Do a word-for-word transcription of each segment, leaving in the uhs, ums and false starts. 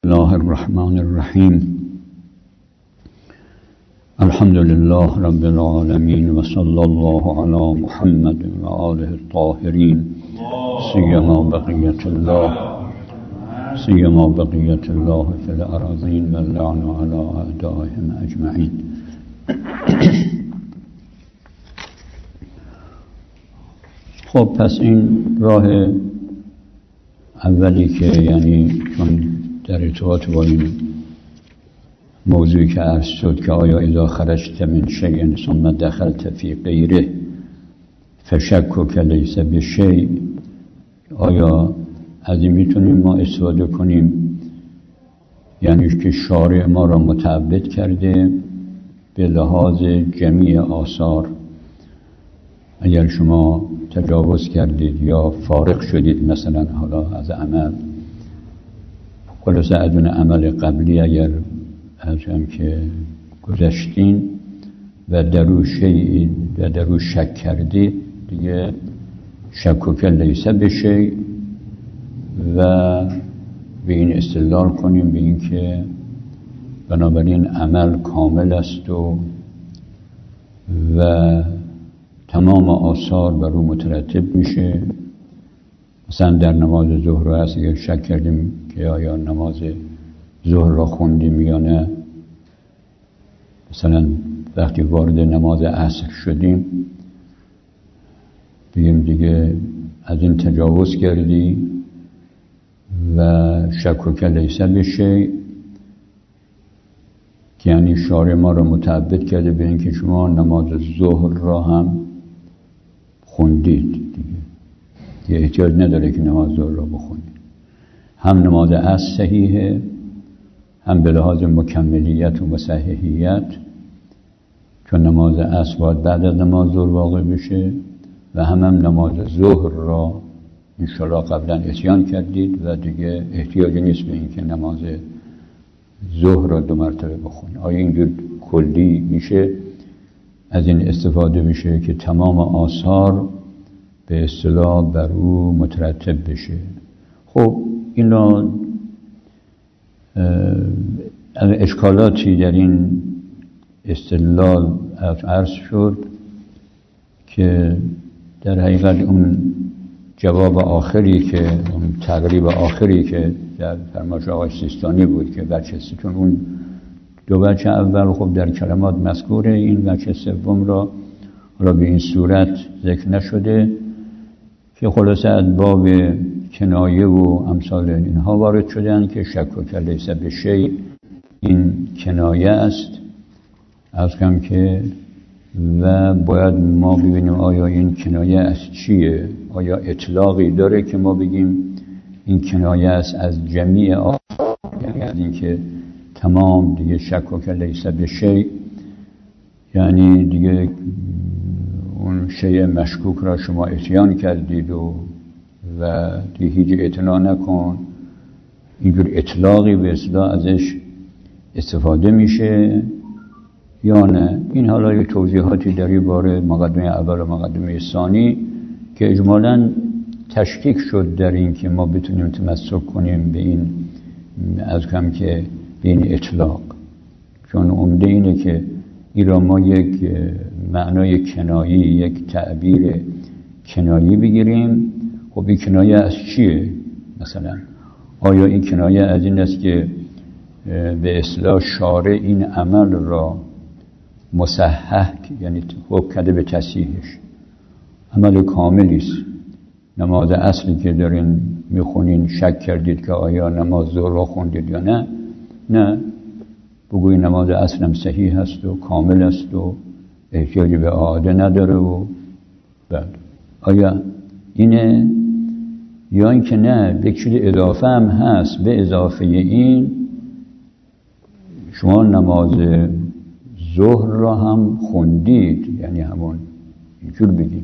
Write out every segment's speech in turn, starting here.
الله الرحمن الرحیم. الحمد لله رب العالمین و صلی الله علی محمد و آله الطاهرین سیما بقیت الله سیما بقیت الله فی الارضین و اللعن علی اعدائهم اجمعین. خب پس این راه اولی که یعنی چون در ارتباط با این موضوعی که عرض شد که آیا اذا خرجت من شیء ثم دخلت فی غیره فشکک لیس بشیء، آیا از این میتونیم ما استفاده کنیم یعنی که شارع ما را متعبد کرده به لحاظ جمیع آثار. اگر شما تجاوز کردید یا فارغ شدید مثلا حالا از عمل، خلاصه از اون عمل قبلی اگر از هم که گذشتین و درو شیء و درو شک کردید دیگه شکک لیس بشیء و به این استدلال کنیم به این که بنابراین عمل کامل است و و تمام آثار بر او مترتب میشه. مثلا در نماز ظهر هست اگر شک کردیم که آیا نماز ظهر را خوندیم یا نه، مثلا وقتی وارد نماز عصر شدیم بگیم دیگه از این تجاوز کردی و شکک لیس بشیء، یعنی شارع ما را متعبد کرده به اینکه شما نماز ظهر را هم خوندید دیگه دیگه احتیاج نداره که نماز ظهر را بخونید. هم نماز عصر صحیحه، هم به لحاظ مکملیت و مصححیت، چون نماز عصر باید بعد از نماز ظهر واقع بشه و هم هم نماز ظهر را انشاءالله قبلا اتیان کردید و دیگه احتیاجی نیست به این که نماز ظهر را دو مرتبه بخونید. آیا اینجور کلی میشه از این استفاده بشه که تمام آثار به اصطلاح بر او مترتب بشه؟ خب اینا اشکالاتی در این استدلال عرض شد که در حقیقت اون جواب آخری که اون تقریب آخری که در فرمایش آقای سیستانی بود که بچه چون اون دو بچه اول خب در کلمات مذکوره، این بچه سوم را حالا به این صورت ذکر نشده که خلاصه از باب کنایه و امثال اینها وارد شدن که شکک لیس بشیء این کنایه است از کم که و باید ما ببینیم آیا این کنایه از چیه، آیا اطلاقی داره که ما بگیم این کنایه است از جمیع آثار، یعنی از این که تمام دیگه شکک لیس بشیء یعنی دیگه اون شیء مشکوک را شما اتیان کردید و و دیگه هیچ اعتنا نکن، اینجور اطلاقی به اصطلاح ازش استفاده میشه یا نه؟ این حالا یک توضیحاتی در این باره مقدمه اول و مقدمه ثانی که اجمالاً تشکیک شد در این که ما بتونیم تمسک کنیم به این از کم که به این اطلاق، چون عمده اینه که این را ما یک معنای کنایی یک تعبیر کنایی بگیریم. خب این کنایه از چیه؟ مثلا آیا این کنایه از این است که به اصطلاح شارع این عمل را مصحح یعنی حکم کرده به تصحیحش، عمل کاملی است، نماز اصلی که دارین میخونین شک کردید که آیا نماز ظهر را خوندید یا نه؟ نه، بگوی نماز اصل هم صحیح است و کامل است و احتیاجی به اعاده نداره و بعد آیا اینه یا اینکه نه یک چیز اضافه هم هست، به اضافه این شما نماز ظهر را هم خوندید، یعنی همون اینجور بگیم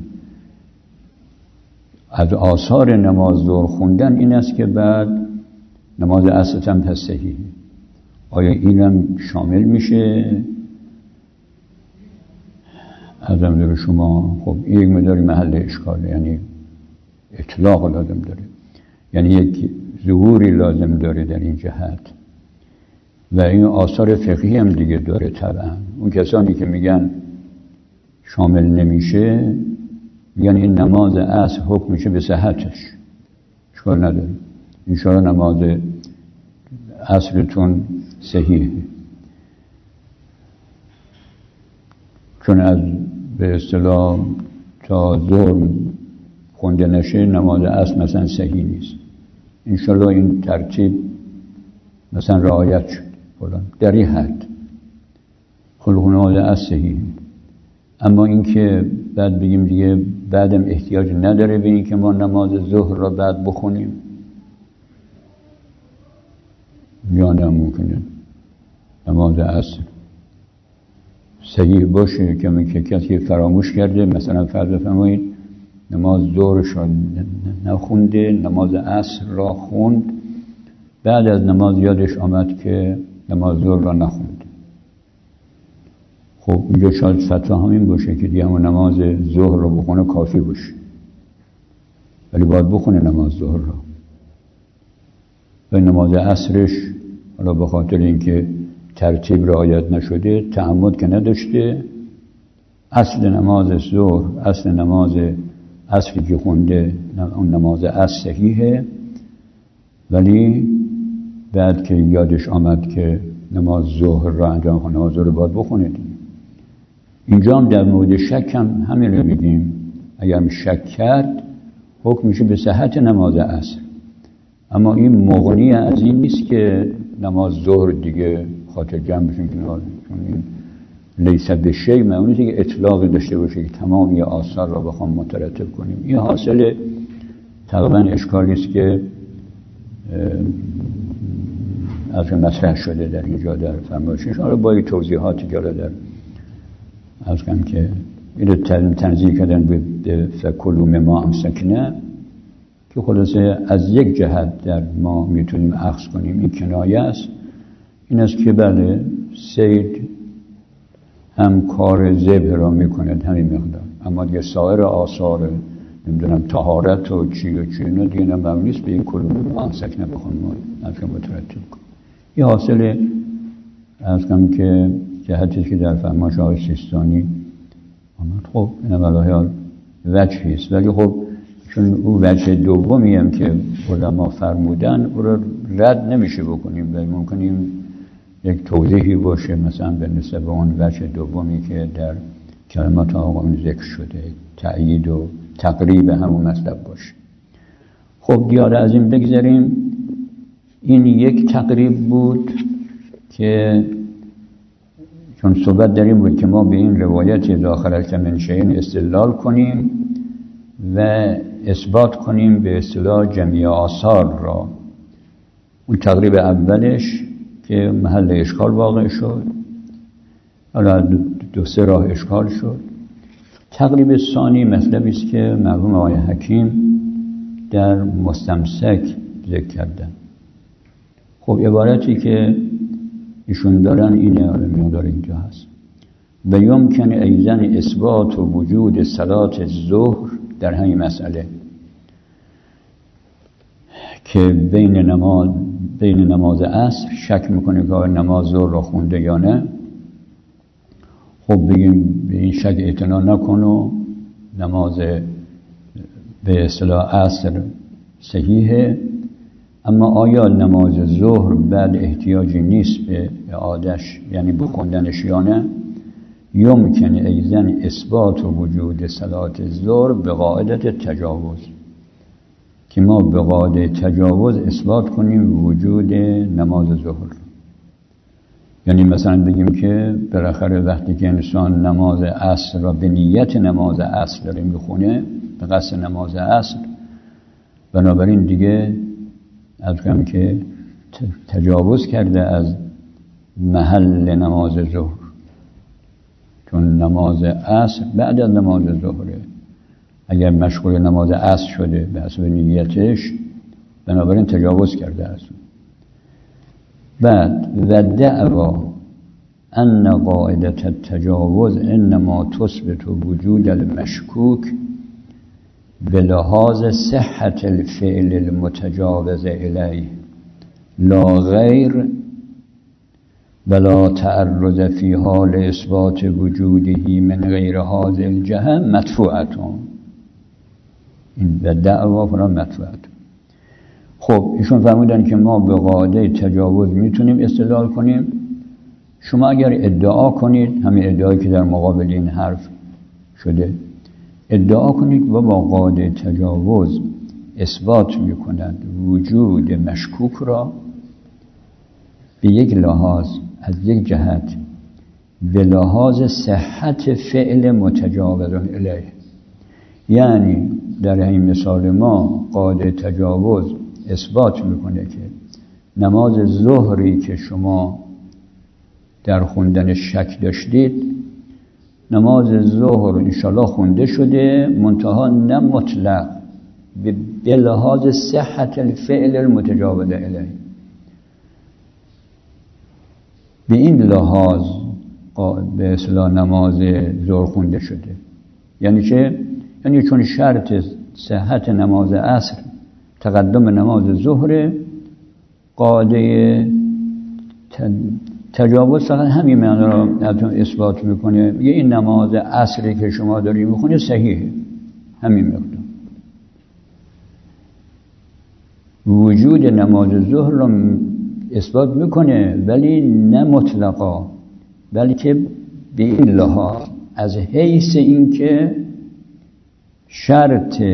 از آثار نماز ظهر خوندن این است که بعد نماز عصر هم پس صحیح، آیا اینم شامل میشه؟ ازم داره شما خب این یک مداری محل اشکاله، یعنی اطلاق لازم داره، یعنی یک ظهوری لازم داره در این جهت و این آثار فقهی هم دیگه داره طبعا. اون کسانی که میگن شامل نمیشه میگن این نماز عصر حکم میشه به صحتش، اشکال نداره، انشاءالله نماز عصرتون صحیحه، چون از به اصطلاح تا ظهر خونده نشه نماز عصر مثلا صحیح نیست. انشاءالله این ترتیب مثلا رعایت شد فلان در این حد خلق نماز عصر صحیح. اما این که بعد بگیم دیگه بعدم احتیاج نداره به این که ما نماز ظهر را بعد بخونیم، یا نه ممکنه نماز عصر صحیح باشه که که کسی فراموش کرده، مثلا فرض بفرمایید نماز ظهر را نخونده، نماز عصر را خوند، بعد از نماز یادش آمد که نماز ظهر را نخوند. خب اینجا شاید فتوا همین باشه که دیگه همون نماز ظهر را بخونه کافی باشه، ولی باید بخونه نماز ظهر را. و نماز عصرش حالا به خاطر اینکه ترتیب رعایت نشده، تعمد که نداشته، اصل نماز ظهر، اصل نماز عصری که خونده اون نماز عصر صحیحه، ولی بعد که یادش آمد که نماز ظهر را انجام کنه، نماز ظهر باید بخونه دیگه. اینجا هم در مورد شک هم همین رو میگیم، اگر شک کرد حکم میشه به صحت نماز عصر، اما این مغنی از این نیست که نماز ظهر دیگه خاطر جمع بشن کنار، چون این لیس بشیء معنی نیست که اطلاقی داشته باشه که تمامی آثار را بخوام مترتب کنیم. این حاصل تقریبا اشکالی است که از مطرح شده در اینجا در فرمایشش. حالا با توضیحاتی که در از کم که اینو تنظیر کردن به فکلوا مما امسکنا، که خلاصه از یک جهت در ما میتونیم اخذ کنیم این کنایه است، این است که بله سید هم کار ذبح را میکند همین مقدار، اما دیگه سایر آثار نمیدونم طهارت و چی و چی اینا دیگه ممنوع نیست به این کلوا مما امسکنا بخونیم ما از کم مترتب کنیم. این حاصل از کم که جهتی که در فرمایش آقای سیستانی آمد. خب این اولای وجهی است، ولی خب چون او وجه دومی هم که علما فرمودن او را رد نمیشه بکنیم و ممکنیم یک توضیحی باشه مثلا به نسبت اون وجه دومی که در کلمات آقایون ذکر شده، تأیید و تقریب همون مطلب باشه. خب دیار از این بگذاریم. این یک تقریب بود که چون صحبت در این بود که ما به این روایت داخل من شیء استدلال کنیم و اثبات کنیم به اصطلاح جمیع آثار را. اون تقریب اولش که محل اشکال واقع شد، حالا دو سه راه اشکال شد. تقریب ثانی مطلبی است که مرحوم آقای حکیم در مستمسک ذکر کردن. خب عبارتی که ایشون دارن اینه، حالا مقدار اینجا هست: و یمکن ایضاً اثبات و وجود صلات الظهر در همین مسئله که بین نماز بین نماز عصر شک میکنه که نماز ظهر را خونده یا نه. خب بگیم به این شک اعتنا نکن و نماز به اصطلاح عصر صحیحه، اما آیا نماز ظهر بعد احتیاجی نیست به اعادهش یعنی بخوندنش یا نه؟ یمکن ایضاً اثبات و وجود صلات الظهر به قاعده تجاوز، که ما به قاعده تجاوز اثبات کنیم وجود نماز ظهر. یعنی مثلا بگیم که بالاخره وقتی که انسان نماز عصر را به نیت نماز عصر داره میخونه، به قصد نماز عصر، بنابراین دیگه از کم که تجاوز کرده از محل نماز ظهر، چون نماز عصر بعد از نماز ظهره. اگر مشغول نماز عصر شده به حسب نیتش، بنابراین تجاوز کرده از اون. بعد و دعوا ان قاعده التجاوز انما تثبت وجود المشکوک بلحاظ صحت الفعل المتجاوز الیه لا غیر ولا تعرض فی حال اثبات وجوده من غیر هذه الجهه مدفوعتون. این به دعوا فلان مدفوعت. خب ایشون فرمودن که ما به قاعده تجاوز میتونیم استدلال کنیم. شما اگر ادعا کنید، همین ادعایی که در مقابل این حرف شده، ادعا کنید و با قاعده تجاوز اثبات میکنند وجود مشکوک را به یک لحاظ از یک جهت به لحاظ صحت فعل متجاوز الیه، یعنی در این مثال ما قاعده تجاوز اثبات میکنه که نماز ظهری که شما در خوندن شک داشتید، نماز ظهر انشالله خونده شده، منتها نه مطلق، به لحاظ صحت الفعل المتجاوز الیه، به این لحاظ به اصطلاح نماز ظهر خونده شده. یعنی چه؟ یعنی چون شرط صحت نماز عصر تقدم نماز ظهر، قاعده تجاوز فقط همین معنی را اثبات میکنه، میگه این نماز عصری که شما داری میخونی صحیحه، همین مقدار. وجود نماز ظهر را اثبات میکنه ولی نه مطلقا، بلکه به این لحاظ از حیث اینکه شرط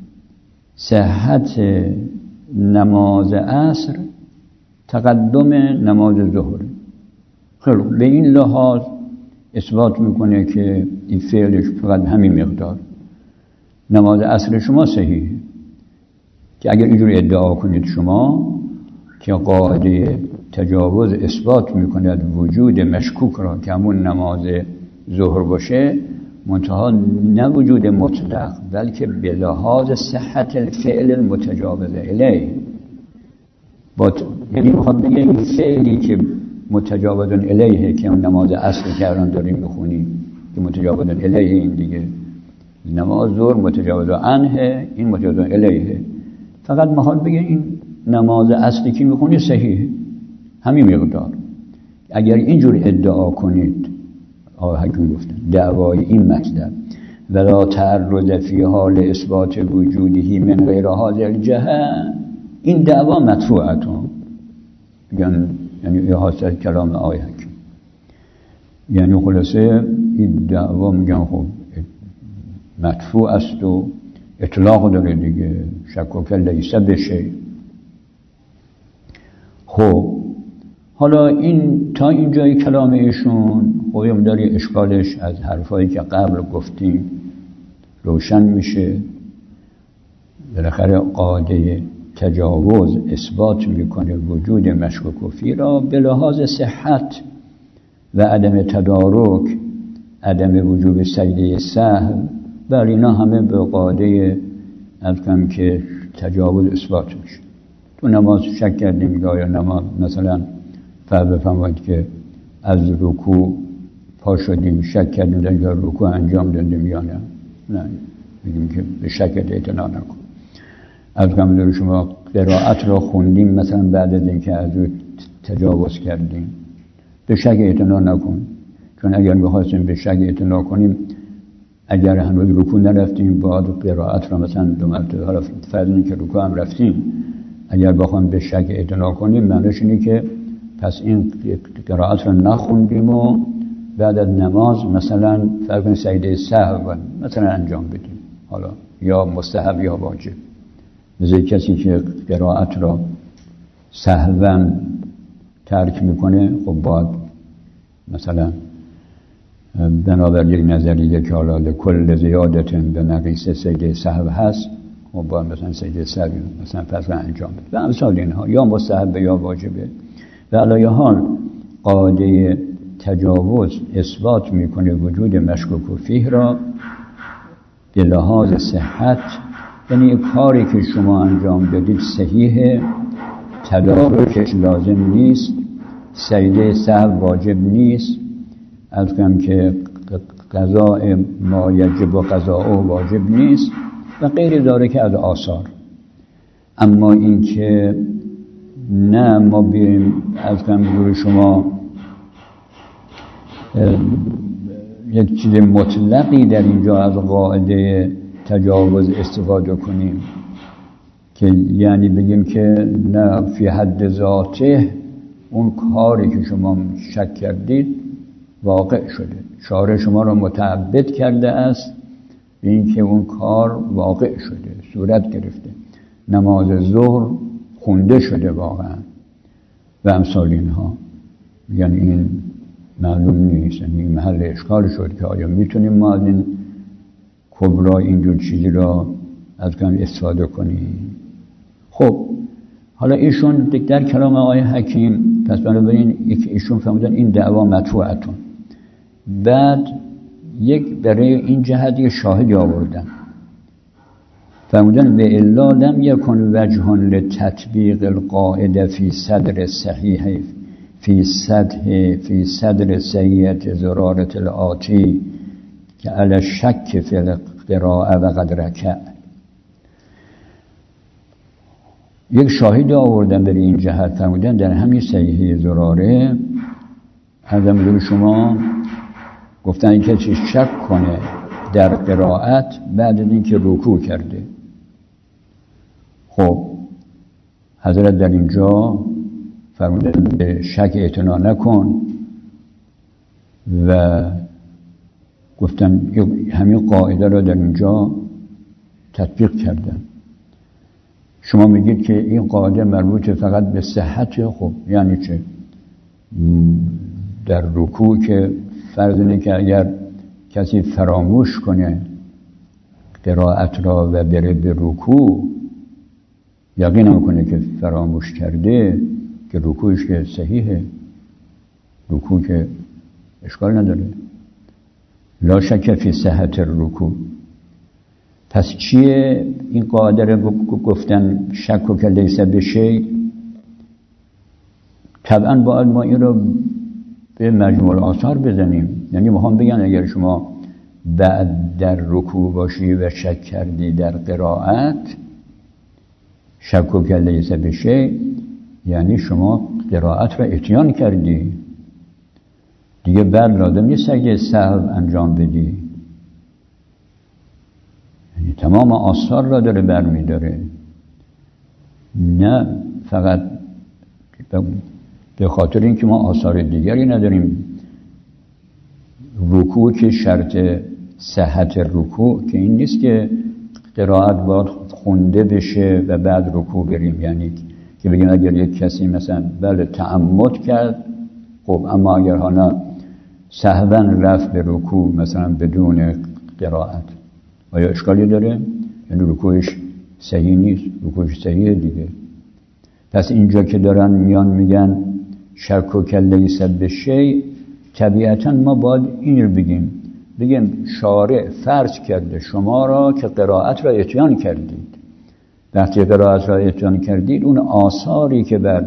صحت نماز عصر تقدم نماز ظهر. خیلی به این لحاظ اثبات میکنه که این فعلش فقط همین مقدار، نماز عصر شما صحیحه. که اگر اینجور ادعا کنید شما که قاعده تجاوز اثبات میکند وجود مشکوک را که همون نماز ظهر باشه، منتها نه وجود مطلق بلکه به لحاظ صحت الفعل المتجاوز الیه، با یعنی میخواد بگه این فعلی که متجاوز الیه که اون نماز عصر که الان داریم میخونیم که متجاوز الیه، این دیگه نماز ظهر متجاوز عنه، این متجاوز الیه، فقط میخواد بگه این نماز عصری که میخونی صحیحه، همین مقدار. اگر اینجور ادعا کنید، آقا حکیم گفتن دعوای این مطلب ولا تعرض فی حال اثبات وجودهی من غیر هذه الجهه، این دعوا مدفوعتون، یعنی یعنی حاصل کلام آقای حکیم، یعنی خلاصه این دعوا میگن خب مدفوع است و اطلاق داره دیگه، شک لیس بشه. خب حالا این تا اینجای کلام ایشون خودم داری اشکالش از حرفایی که قبل گفتیم روشن میشه. بالاخره قاعده تجاوز اثبات میکنه وجود مشکوک و فی را به لحاظ صحت و عدم تدارک، عدم وجوب سجده سهو، بر اینا همه به قاعده ازکم که تجاوز اثبات میشه. تو نماز شک کردیم یا نماز مثلا فرض بفرمایید که از رکوع پا شدیم، شک کردیم در اینکه رکوع انجام دادیم یا نه، نه میگیم که به شک اعتنا نکن. از کم شما قرائت را خوندیم مثلا بعد از اینکه از او تجاوز کردیم، به شک اعتنا نکن، چون اگر می‌خواستیم به شک اعتنا کنیم، اگر هنوز رکوع نرفتیم باید قرائت را مثلا دو مرتبه، حالا فرض اینکه رکوع هم رفتیم، اگر بخوایم به شک اعتنا کنیم معنیش اینه که پس این قرائت را نخوندیم و بعد از نماز مثلا فرض کنیم سجده سهو مثلا انجام بدیم، حالا یا مستحب یا واجب. مثل کسی که قرائت را سهوا ترک میکنه، خب باید مثلا بنابر یک نظریه که حالا لکل زیادت به نقیص سجده سهو هست، خب باید مثلا سجده سهو مثلا پس انجام بده و امثال اینها، یا مستحب یا واجبه. و علی حال قاعده تجاوز اثبات میکنه وجود مشکوک و فیه را به لحاظ صحت، یعنی کاری که شما انجام دادید صحیحه، تدارکش لازم نیست، سجده سهو واجب نیست، از کم که قضاء ما یجب و قضاء واجب نیست و غیر داره که از آثار. اما این که نه ما بیاییم از کم بگوی شما یک چیز مطلقی در اینجا از قاعده تجاوز استفاده کنیم که یعنی بگیم که نه فی حد ذاته اون کاری که شما شک کردید واقع شده، شارع شما را متعبد کرده است به این که اون کار واقع شده، صورت گرفته، نماز ظهر خونده شده واقعا و امثال اینها. یعنی این معلوم نیست، یعنی محل اشکال شد که آیا میتونیم ما از این کبرا اینجور چیزی را از کم استفاده کنیم. خب حالا ایشون در کلام آقای حکیم پس بنابراین ایشون فهمیدن این دعوا مدفوعتون، بعد یک برای این جهت یک شاهدی آوردن، فهمیدن به الا لم یکن وجه لتطبیق القاعده فی صدر صحیح فی صدر فی صدر صحیحه زرارت الاتی که علی الشک فی القراءه و قد رکع. یک شاهد آوردن برای این جهت، فرمودن در همین صحیحه زراره حضرت شما گفتن که کسی شک کنه در قرائت بعد از اینکه رکوع کرده، خب حضرت در اینجا فرمودن به شک اعتنا نکن و گفتن همین قاعده را در اینجا تطبیق کردن. شما میگید که این قاعده مربوط فقط به صحت، خب یعنی چه؟ در رکوع که فرض اینه که اگر کسی فراموش کنه قرائت را و بره به رکوع، یقین نمیکنه که فراموش کرده که رکوعش که صحیحه، رکوع که اشکال نداره، لا شک فی صحت الرکوع. پس چیه این قاعده رو گفتن شک و که لیس بشی؟ طبعا باید ما این رو به مجموع آثار بزنیم، یعنی ما هم بگن اگر شما بعد در رکوع باشی و شک کردی در قرائت، شک و که لیس بشی یعنی شما قرائت را اتیان کردی دیگه، بعد لازم نیست سجده سهو انجام بدی، یعنی تمام آثار را داره برمی داره، نه فقط به خاطر اینکه ما آثار دیگری نداریم. رکوع که شرط صحت رکوع که این نیست که قرائت باید خونده بشه و بعد رکوع بریم، یعنی که بگیم اگر یک کسی مثلا بله تعمد کرد خب، اما اگر حالا سهوا رفت به رکوع مثلا بدون قرائت آیا اشکالی داره؟ یعنی رکوعش صحیح نیست، رکوعش صحیحه دیگه. پس اینجا که دارن میان میگن شک و که لیس بشی، طبیعتا ما باید این رو بگیم بگیم شارع فرض کرده شما را که قرائت را اتیان کردید، وقتی قرائت را اتیان کردید اون آثاری که بر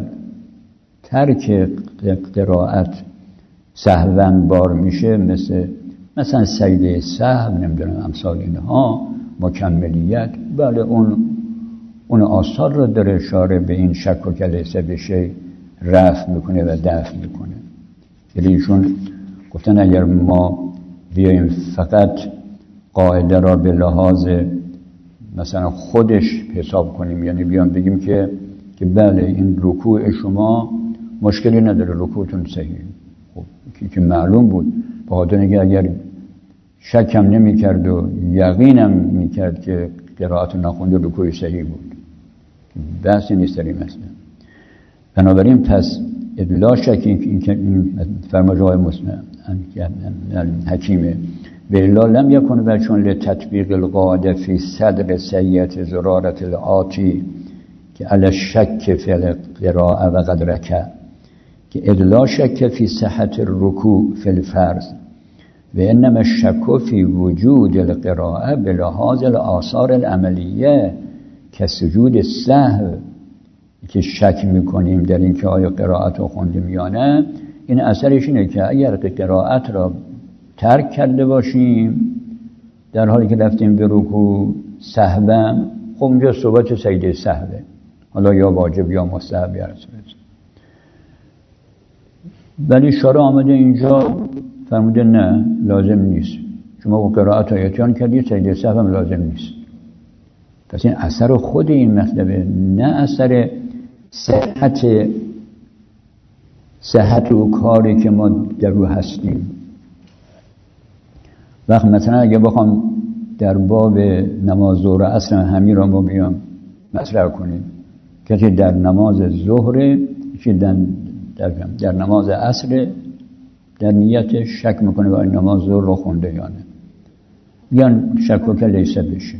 ترک قرائت سهواً بار میشه، مثل مثلا سجده سهو، نمیدونم امثال اینها، مکملیت، بله اون اون آثار رو داره شارع به این شک و که لیس بشی رفع میکنه و دفع میکنه. یعنی ایشون گفتن اگر ما بیاییم فقط قاعده را به لحاظ مثلا خودش حساب کنیم، یعنی بیان بگیم که که بله این رکوع شما مشکلی نداره، رکوعتون صحیح، خب که معلوم بود، به خاطر اینکه اگر شکم نمی کرد و یقینم می کرد که قرائت نخونده رکوع صحیح بود، بحثی نیست در این مسئله. بنابراین پس لا شک این که فرمایش آقای مسلم حکیمه به الا لم یکن وجه لتطبیق القاعده فی صدر صحیحه زرارت الاتی که علی الشک فی القراءه و قد رکع، که لا شک فی صحت الرکوع فی الفرض و انما الشک فی وجود القراءه بلحاظ الاثار العملیه که سجود السهو، که شک میکنیم در این که آیا قرائت رو خوندیم یا نه. این اثرش اینه که اگر قرائت را ترک کرده باشیم در حالی که رفتیم به رکوع سهوا، خب اونجا صحبت سجده سهوه، حالا یا واجب یا مستحب یا رسول. ولی شارع آمده اینجا فرموده نه لازم نیست، شما با قرائت ها اتیان کردید، سجده سهو هم لازم نیست. پس این اثر خود این مطلبه، نه اثر صحت صحت و کاری که ما در رو هستیم. وقت مثلا اگه بخوام در باب نماز ظهر و عصر همین را ما بیام مطرح کنیم، کسی در نماز ظهر در, در, در نماز عصر در نیت شک میکنه و این نماز ظهر رو خونده یا نه، بیان شک و که لیسه بشه.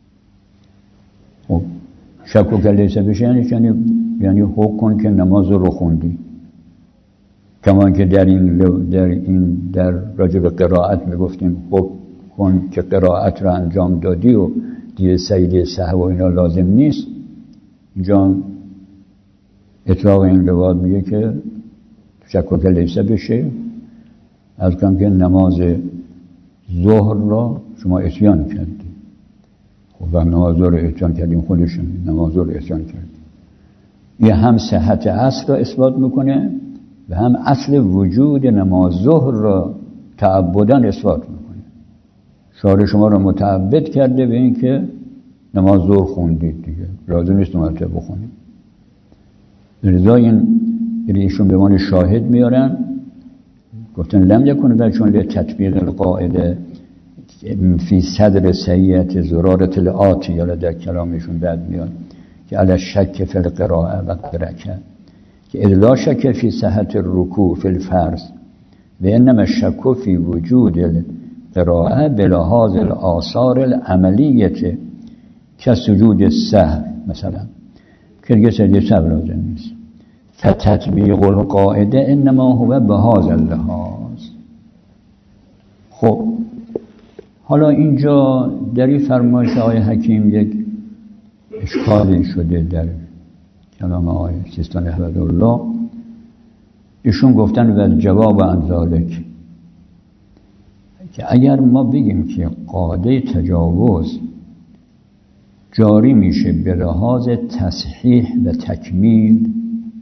خب شک و که لیسه بشه یعنی یعنی حکم کن که نماز رو خوندی، کما که در این در این در راجع به قرائت میگفتیم حکم کن که قرائت رو انجام دادی و دیگه سجده سهو و اینا لازم نیست. اینجا اطلاق این روایت میگه که شک و که لیسه بشه، از کم که نماز ظهر را شما اتیان کردی. خب وقت نماز ظهر اتیان کردیم خودشون نماز ظهر اتیان کردیم، یه هم صحت عصر را اثبات میکنه و هم اصل وجود نماز ظهر را تعبداً اثبات میکنه. شارع شما را متعبد کرده به این که نماز ظهر خوندید، دیگه لازم نیست نماز ظهر بخونید. لذا این ایشون به عنوان شاهد میارن، گفتن لم یکن بل چون لتطبیق القاعده فی صدر سیئت زرارت الآتی، یا در کلامشون بعد میاد که علی شک فی القراءه و قرکه که لا شک فی صحت الرکوع فی الفرض و انما شک فی وجود القراءه بلحاظ الاثار العملیه که سجود السهو مثلا که دیگه سجده سهو لازم نیست. فتطبیق القاعده انما هو بهذا اللحاظ. خب حالا اینجا در این فرمایش آقای حکیم یک اشکالی شده در کلام آقای سیستان احمدالله. ایشون گفتن و جواب عن ذالک که اگر ما بگیم که قاعده تجاوز جاری میشه به لحاظ تصحیح و تکمیل،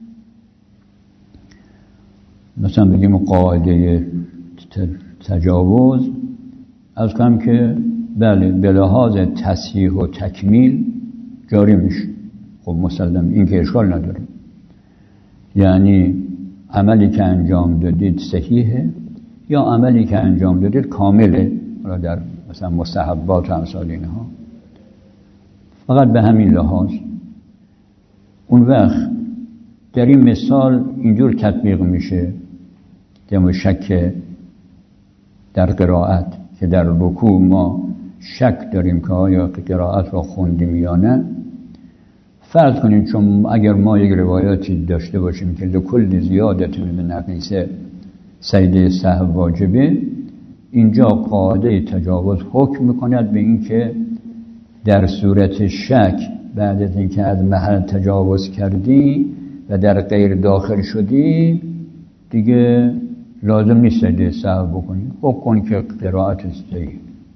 مثلا بگیم قاعده تجاوز از کم که بله به لحاظ تصحیح و تکمیل جاری میشه، خب مسلم این که اشکال نداره، یعنی عملی که انجام دادید صحیحه یا عملی که انجام دادید کامله، در مثلا مستحبات و امثال اینها، فقط به همین لحاظ. اون وقت در این مثال اینجور تطبیق میشه که شک در قرائت که در رکوع ما شک داریم که آیا قرائت را خوندیم یا نه. فرض کنیم چون اگر ما یک روایاتی داشته باشیم که لکل زیادت من نقیصه سجده سهو واجبه، اینجا قاعده تجاوز حکم میکند به این که در صورت شک بعد از اینکه از محل تجاوز کردی و در غیر داخل شدی دیگه لازم نیست سجده سهو بکنی، حکم کن که قرائت صحیح.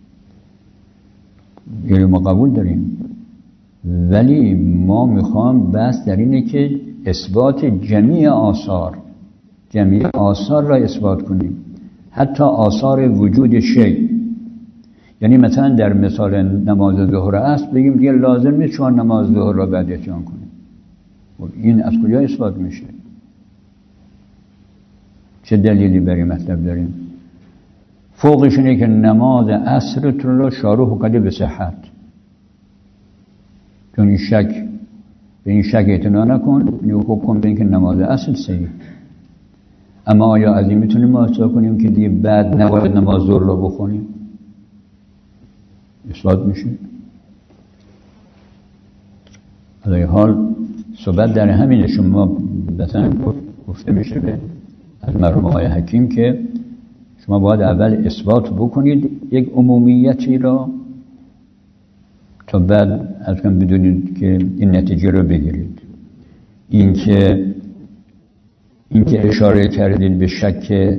یعنی ما قبول داریم، ولی ما میخوام بس در اینه که اثبات جمیع آثار جمیع آثار را اثبات کنیم، حتی آثار وجود شیء. یعنی مثلا در مثال نماز ظهر است بگیم دیگه لازم نیست شما نماز ظهر را بعد اتیان کنیم. این از کجا اثبات میشه؟ چه دلیلی برای مطلب داریم؟ فوقش اینه که نماز عصر تو را شارح کرده به صحت، چون این شک به این شک اعتنا نکن، این حکم به این که نماز عصر صحیح. اما آیا از این میتونیم ما اثبات کنیم که دیگه بعد نباید نماز ظهر را بخونیم؟ اثبات میشه. از این حال صحبت در همینه. شما مثلا گفته میشه به از مرحوم آقای حکیم که شما باید اول اثبات بکنید یک عمومیتی را تا بعد از کم بدونید که این نتیجه رو بگیرید. این که این که اشاره کردید به شک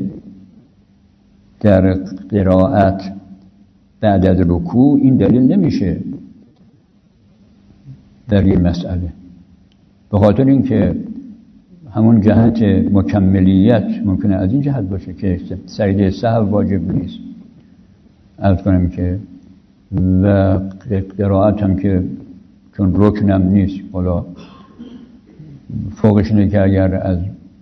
در قرائت بعد از رکوع، این دلیل نمیشه در این مسئله، به خاطر اینکه همون جهت مکملیت ممکنه از این جهت باشه که سجده سهو واجب نیست، عرض کنم که و قرائت هم که چون رکنم نیست، حالا فوقش اینه که اگر از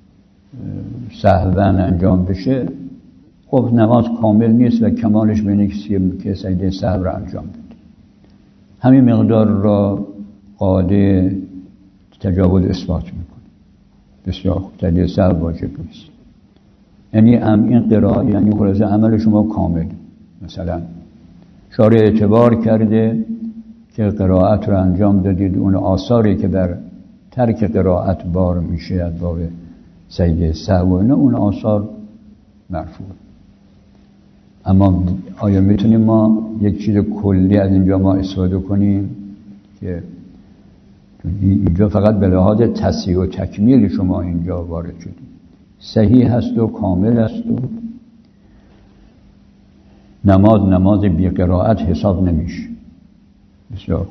سهوا انجام بشه خب نماز کامل نیست و کمالش به اینه که سجده سهو را انجام بده. همین مقدار را قاعده تجاوز اثبات میکنه. بسیار خوب، سجده سهو واجب نیست. یعنی این قرائت یعنی خلاصه عمل شما کامل. مثلا شارع اعتبار کرده که قرائت رو انجام دادید، اون آثاری که در ترک قرائت بار میشه از باب سجده سهو نه، اون آثار مرفوع. اما آیا میتونیم ما یک چیز کلی از اینجا ما استفاده کنیم که اینجا فقط به لحاظ تصحیح و تکمیل شما اینجا وارد شدید، صحیح هست و کامل است و نماز نماز بی قرائت حساب نمیشه. بسیار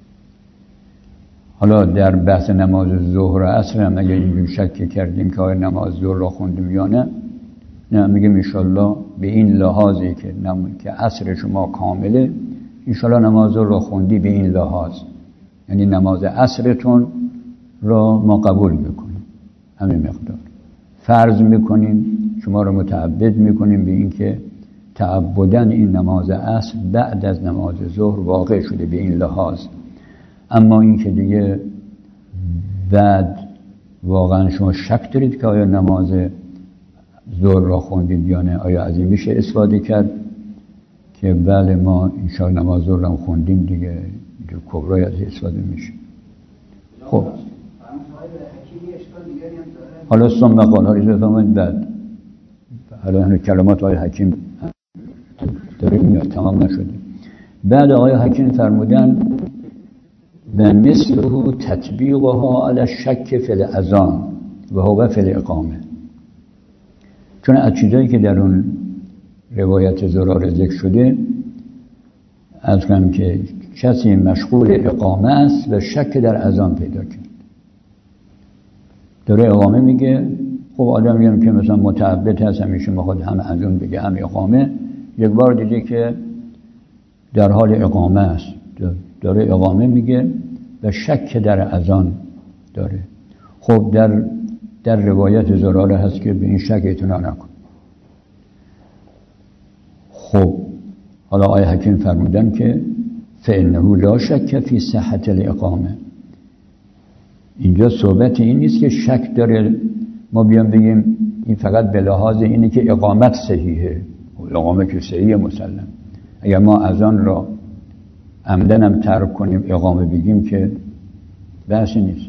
حالا در بحث نماز ظهر و عصر هم اگر اینجور شک کردیم که آیا نماز ظهر را خوندیم یا نه، نه میگیم انشالله به این لحاظی که نم... که عصر شما کامله، انشالله نماز ظهر را خوندی به این لحاظ، یعنی نماز عصرتون را ما قبول میکنیم، همین مقدار فرض میکنیم، شما را متعبد میکنیم به این که تعبدن این نماز عصر بعد از نماز ظهر واقع شده به این لحاظ. اما این که دیگه بعد واقعا شما شک دارید که آیا نماز ظهر را خوندید یا نه، آیا از این میشه استفاده کرد که بله ما انشاءالله نماز ظهر را خوندیم دیگه، کبرای از استفاده میشه. خب حالا ثم قال ها ریزه فرمایید بعد حالا کلمات آقای حکیم داره میاد، تمام نشده. بعد آقای حکیم فرمودن و مثله تطبیقها علی الشک فی الاذان و هو فی الاقامه، چون از چیزایی که در اون روایت زرار ذکر شده از کنم که کسی مشغول اقامه است و شک در اذان پیدا کرد، داره اقامه میگه. خب آدم میگم که مثلا متعبد هست همیشه میخواد هم اذان بگه هم اقامه، یک بار دیده که در حال اقامه است، داره اقامه میگه و شک در اذان داره. خب در در روایت زراره هست که به این شک اعتنا نکن. خب حالا آیه حکیم فرمودن که فإنه لا شک فی صحت الاقامه، اینجا صحبت این نیست که شک داره ما بیام بگیم این فقط به لحاظ اینه که اقامت صحیحه، اقامه که صحیحه مسلم، اگر ما اذان را عمدن هم ترک کنیم اقامه بگیم که بحثی نیست.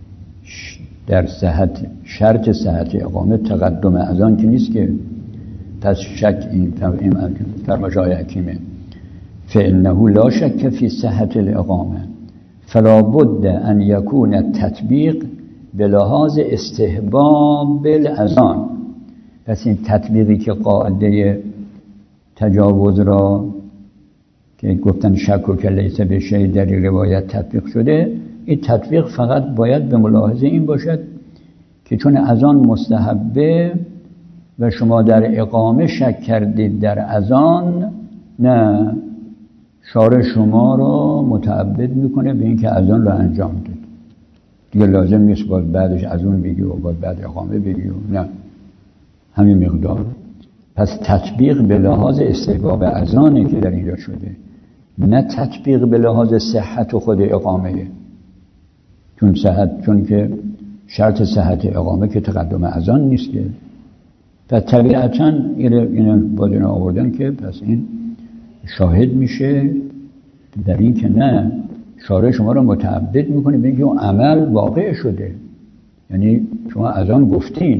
در صحت شرط صحت اقامه تقدم اذان که نیست که پس شک این فرمایش آیه حکیمه فإنه لا شک فی صحت الاقامه فلا بد ان یکون التطبیق به لحاظ استحباب الاذان. پس این تطبیقی که قاعده تجاوز را که گفتن شک و که لیس به شیء در روایت تطبیق شده، این تطبیق فقط باید به ملاحظه این باشد که چون اذان مستحبه و شما در اقامه شک کردید در اذان، نه شارع شما را متعبد میکنه به این که اذان را انجام دید دیگه، لازم نیست باز بعدش اذان بگی و باز بعد اقامه بگی و نه، همین مقدار. پس تطبیق به لحاظ استحباب اذانه که در اینجا شده، نه تطبیق به لحاظ صحت و خود اقامه، چون صحت چون که شرط صحت اقامه که تقدم اذان نیست که، پس طبیعتاً اینو باید اینو آوردن که پس این شاهد میشه در این که نه شارع شما را متعبد میکنه به اینکه اون عمل واقع شده، یعنی شما اذان گفتین.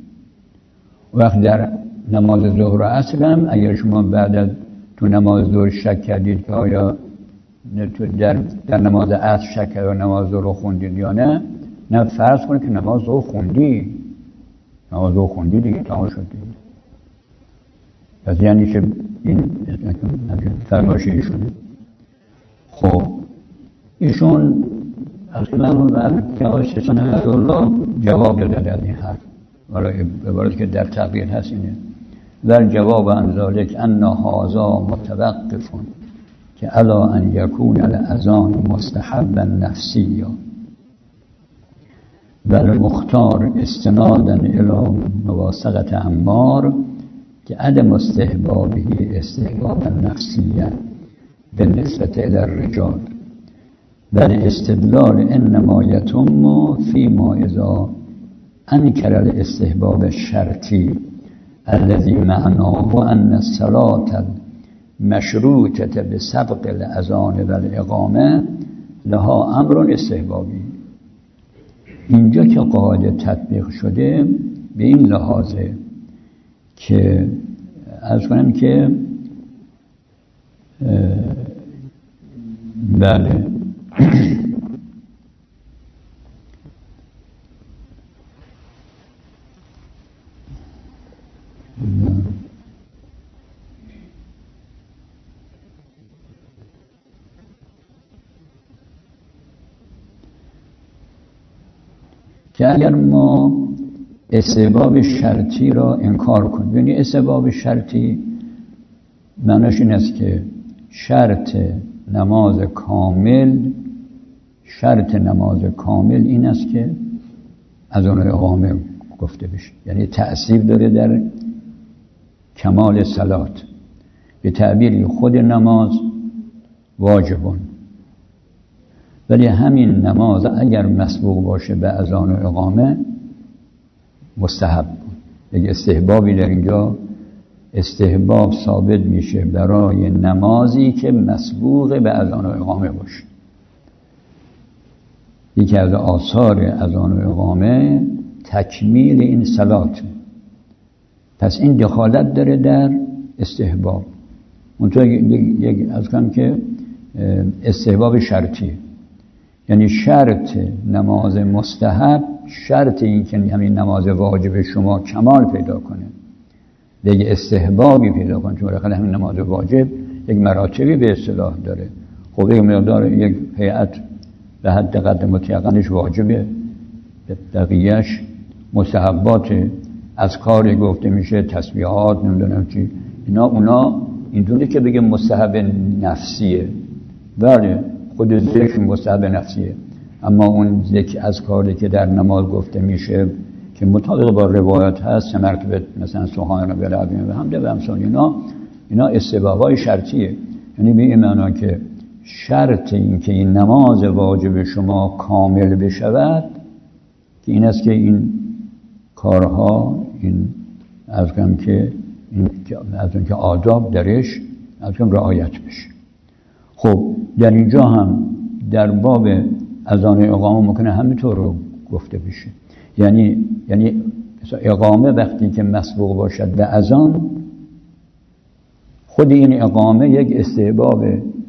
وقت در نماز ظهر و عصر هم اگر شما بعد از تو نماز ظهر شک کردید که آیا در, در نماز عصر شک کردید و نماز ظهر رو خوندید یا نه، نه فرض کنید که نماز ظهر خوندی، نماز ظهر خوندی دیگه تمام شد دیگه. پس یعنی که این فرمایش ایشون. خب ایشون اصلا من که آشتان الله جواب داده در این حرف برای عبارت که در تقریر هست اینه در جواب عن ذلك ان هذا متوقف که الا ان یکون الاذان مستحبا نفسیا بل مختار استنادا الى موافقت عمار که عدم استحبابه استحبابا نفسیا بالنسبه الى الرجال بل استدلال انما یتم فيما اذا انکر الاستحباب الشرطی الذي معناه ان الصلاة المشروطة بسبق الاذان والاقامه لها امر استحبابی. اینجا که قاعده تطبیق شده به این لحاظه که عرض کنم که بله که اگر ما استحباب شرطی را انکار کنیم، یعنی استحباب شرطی معناش این است که شرط نماز کامل شرط نماز کامل این است که اذان و اقامه گفته بشه، یعنی تأثیر داره در کمال صلات. به تعبیر خود نماز واجبون، ولی همین نماز اگر مسبوق باشه به اذان و اقامه مستحب بود. یک استحبابی در اینجا استحباب ثابت میشه برای نمازی که مسبوق به اذان و اقامه باشه. یکی از آثار اذان و اقامه تکمیل این صلات، پس این دخالت داره در استحباب. منطقه یک از کنم که استحباب شرطی، یعنی شرط نماز مستحب شرط این که همین نماز واجب شما کمال پیدا کنه، دیگه استحبابی پیدا کنه، چون بالاخره همین نماز واجب یک مراتبی به اصطلاح داره. خب یک مقدار یک هیئت به حد قدر مطلقاًش واجبه، بقیه‌اش مستحبات از کاری گفته میشه، تسبیحات نمیدونم چی، اینا اونا اینجوری که بگه مستحب نفسیه، بله خود ذکر مستحب نفسیه، اما اون ذکر از کاری که در نماز گفته میشه که مطابق با روایت هست مرتبه مثلا سبحان ربی العظیم و حمده و امثال اینا اینا استحبابای شرطیه. یعنی به این معنا که شرط این که این نماز واجب شما کامل بشود که این است که این کارها این از کم که این از اون که آداب درش از کم رعایت بشه. خب در اینجا هم در باب اذان اقامه ممکنه همینطور رو گفته بشه، یعنی یعنی اقامه وقتی که مسبوق باشد به اذان، خود این اقامه یک استحباب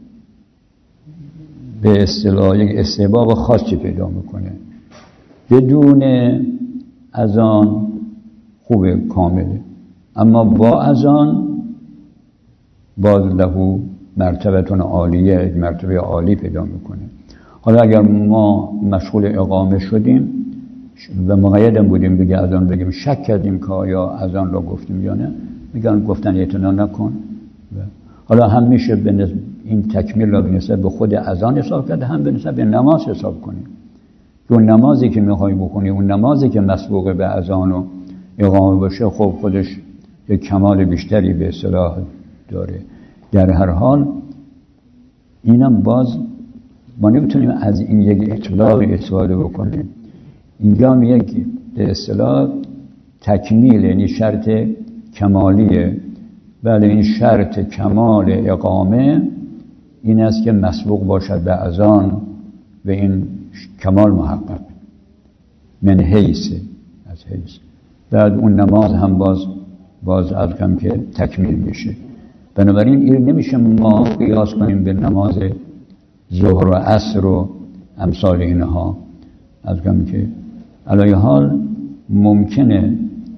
به اصطلاح یک استحباب خاصی پیدا میکنه. بدون اذان خوبه کامله، اما با اذان باز له مرتبتون عالیه، یک مرتبه عالی پیدا میکنه. حالا اگر ما مشغول اقامه شدیم و مقیدم بودیم بگه اذان بگیم شک کردیم که آیا اذان را گفتیم یا نه، میگن گفتن اعتنا نکن. حالا هم میشه به این تکمیل را به نسبت به خود اذان حساب کرده، هم به نسبت به نماز حساب کنیم. اون نمازی که میخوای بکنی، اون نمازی که مسبوق به اذان و اقامه باشه، خب خودش یک کمال بیشتری به اصطلاح داره. در هر حال اینم باز ما نمیتونیم از این یک اطلاق استفاده بکنیم. اینجا هم یک به اصطلاح تکمیل، یعنی شرط کمالیه. بله این شرط کمال اقامه این است که مسبوق باشد به اذان و این کمال محقق من حیث از حیث. بعد اون نماز هم باز باز از کم که تکمیل میشه. بنابراین این نمیشه ما قیاس کنیم به نماز ظهر و عصر و امثال اینها. از کم که علی حال ممکنه،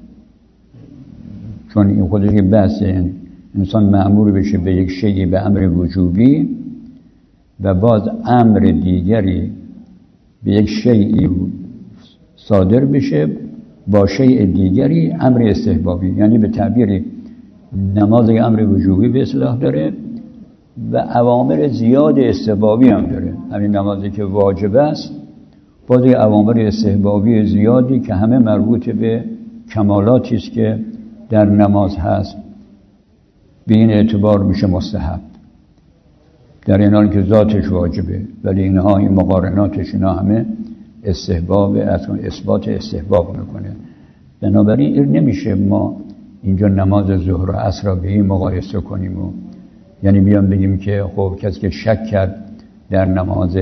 چون این خودش که بحث انسان مأمور بشه به یک شیئی به امر وجوبی و باز امر دیگری به یک شیئی صادر بشه با شیء دیگری امر استحبابی، یعنی به تعبیری نماز امر وجوبی به اصطلاح داره و اوامر زیاد استحبابی هم داره. همین نمازی که واجب است باز اوامر استحبابی زیادی که همه مربوط به کمالاتی است که در نماز هست به این اعتبار میشه مستحب، در این حالی که ذاتش واجبه، ولی اینها این مقارناتش اینا همه استحباب، اثبات استحباب میکنه. بنابراین این نمیشه ما اینجا نماز ظهر و عصر را به این مقایسه کنیم و یعنی بیان بگیم که خب کسی که شک کرد در نماز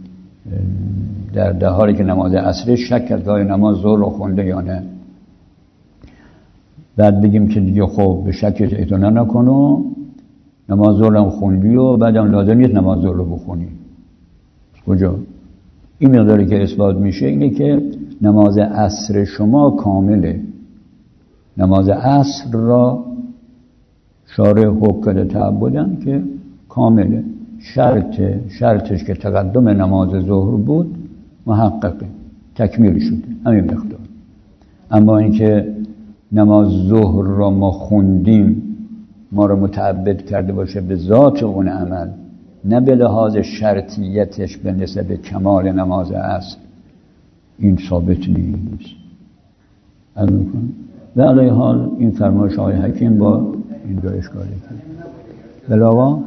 در در حالی که نماز عصر شک کرد که نماز ظهر رو خونده یا نه، بعد بگیم که دیگه خب به شکش اعتنا نکن و نماز ظهر هم خوندی و بعدم لازم نیست نماز ظهر رو بخونی. کجا؟ این مقداری که اثبات میشه اینه که نماز عصر شما کامله. نماز عصر را شارع حکم کرده تعبدن که کامله، شرط شرطش که تقدم نماز ظهر بود محققه، تکمیل شده، همین مقدار. اما اینکه نماز ظهر را ما خوندیم ما را متعبد کرده باشه به ذات اون عمل، نه به لحاظ شرطیتش به نسبت کمال نماز عصر، این ثابت نیست. از میکنم و علیه حال این فرمایش آقای حکیم با این جا اشکالی کرد. بلاوا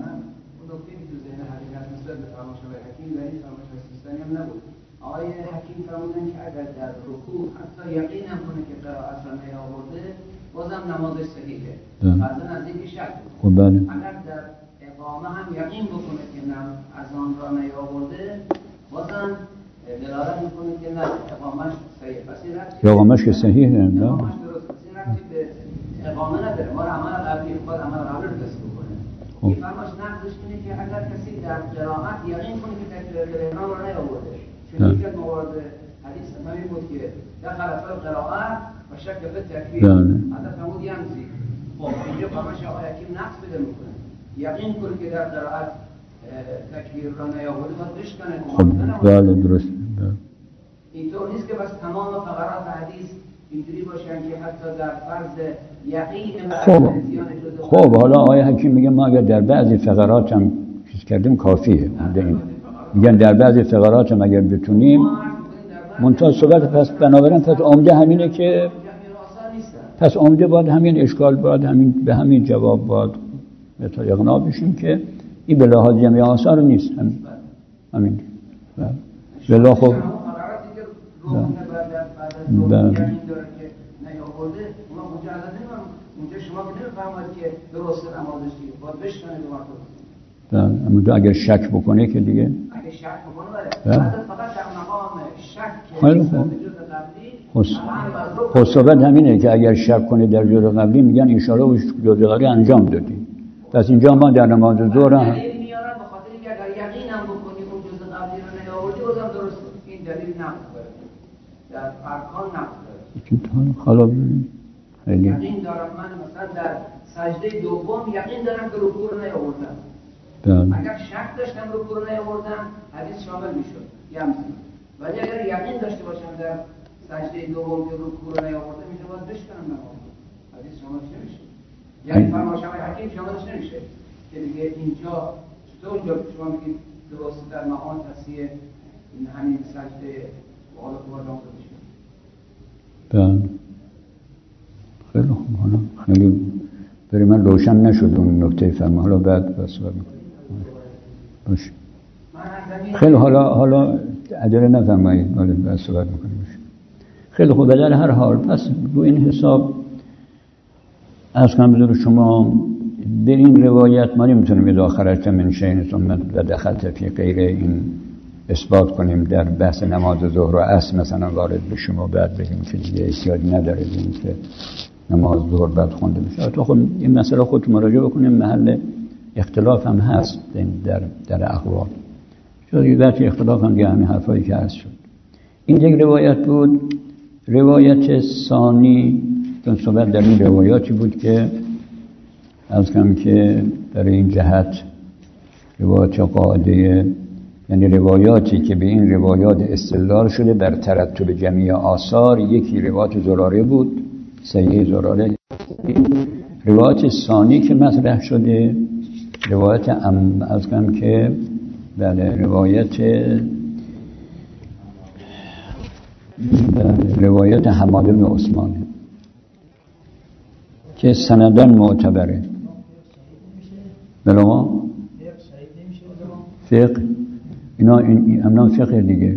آقای حکیم فرمودن که اگر در رکوع حتی یقین هم کنه که قرائت را نیاورده بازم نمازش صحیحه، بعضا از اینکه شک خب بله. اگر در اقامه هم یقین بکنه که نه از آن را نیاورده بازم دلالت میکنه که نه اقامش صحیحه. پس این ربطی اقامش که صحیحه نه اقامش درست، پس این ربطی به اقامه نداره، ما را عمل قبلی خود عمل قبلی رو کسی بکنه. این فرمایش نقضش اینه که اگر کسی در قرائت یقین کنه که تکبیرات احرام را نیاورده، چون یکی از موارد حدیث همین بود که دخل فی القراءة و شک فی التکبیر، حضرت فرمود یمزی. خب اینجا فرمایش آقای حکیم نقض پیدا میکنه، یقین کنه که در قرائت تکبیر را نیاورده باید بشکنه. خب بله درست. اینطور نیست که بس تمام فقرات حدیث اینجوری باشن که حتی در فرض یقین خب خب حالا آقای حکیم میگه ما اگر در بعضی فقرات هم چیز کردیم کافیه، میگن در بعضی فقرات هم اگر بتونیم منتها صحبت. پس بنابراین پس عمده همینه که پس عمده باید همین اشکال باید همین به همین جواب باید تا اقناع بشیم که این به لحاظ جمعی آثار نیست. همین همین بلا خب بله اونجا شما که نمی‌فهمید که درست نمازش دیگه باید بشکنه دو مرتبه. اما دو اگر شک بکنه که دیگه اگر شک بکنه بعد فقط در مقام شک خیلی خوب. خب صحبت همینه که اگر شک کنه در جزء قبلی میگن ان شاء الله جزء قبلی انجام دادی. پس اینجا ما در نماز ظهر هم میارن به خاطر اینکه اگر یقین هم بکنی اون جزء قبلی رو نیاوردی بازم درست. این دلیل نقض داره در ارکان نقض داره. حالا خیلی یقین دارم من مثلا در سجده دوم یقین دارم که رکوع رو نیاوردم. اگر شک داشتم رکوع رو نیاوردم حدیث شامل میشد یمزی. ولی اگر یقین داشته باشم در سجده دوم که رکوع رو نیاوردم میشه باید بشکنم نماز. حدیث شامل نمیشه. یعنی فرمایش آقای حکیم شاملش نمیشه. که دیگه اینجا چطور اینجا شما میگید درست در مقام تصحیح همین سجده حالا خوب انجام بشه. بله. خیلی خوب. حالا خیلی برای من روشن نشد اون نکته فرما. حالا بعد صحبت میکنیم. باشه. خیلی حالا حالا عجله نفرمایید. حالا بعد صحبت میکنیم. خیلی خوب. در هر حال پس رو این حساب از کنم بدون شما به این روایت ما نمیتونیم اذا خرجت من شیء ثم دخلت فی غیر این اثبات کنیم در بحث نماز ظهر و عصر مثلا وارد بشیم و بعد بگیم که دیگه احتیاجی نداره بگیم که نماز ظهر بعد خونده میشه. تو خب این مسئله خودت مراجعه بکنیم، محل اختلاف هم هست در در اقوال. چون یه وقتی اختلاف هم دیگه همین حرفایی که هست شد. این یک روایت بود. روایت ثانی چون صحبت در این روایاتی بود که از کم که برای این جهت روایت قاعده یعنی روایاتی که به این روایات استدلال شده بر ترتب جمعی آثار، یکی روایت زراره بود، صحیح زراره. روایت ثانی که مطرح شده روایت ام از کم که بله روایت روایت حماد بن عثمان که سندن معتبره. بله فقه اینا این امنا فقه دیگه.